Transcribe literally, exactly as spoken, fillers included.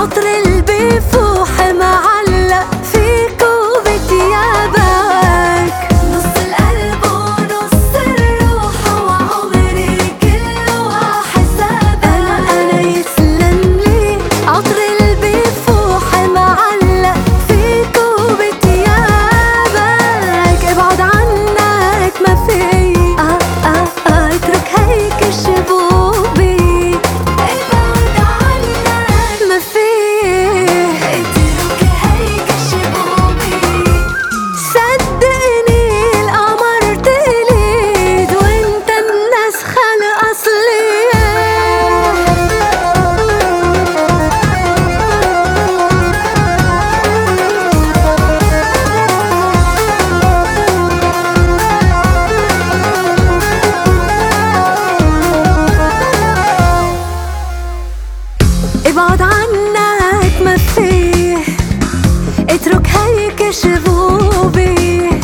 عطر البيفوح معلق فيك وبتيابك، نص القلب ونص الروح وعمري كله حسابك. أنا أنا يسلم لي عطر البيفوح معلق فيك وبتيابك، ابعد عنك ما في آه آه آه اترك هيك شبوبي، ابعد عنك ما في اترك هيك شبوبي. صدقني القمر تقليد وانت النسخة الأصلية. ابعد عنك ما فيه اترك هيك شبوبي.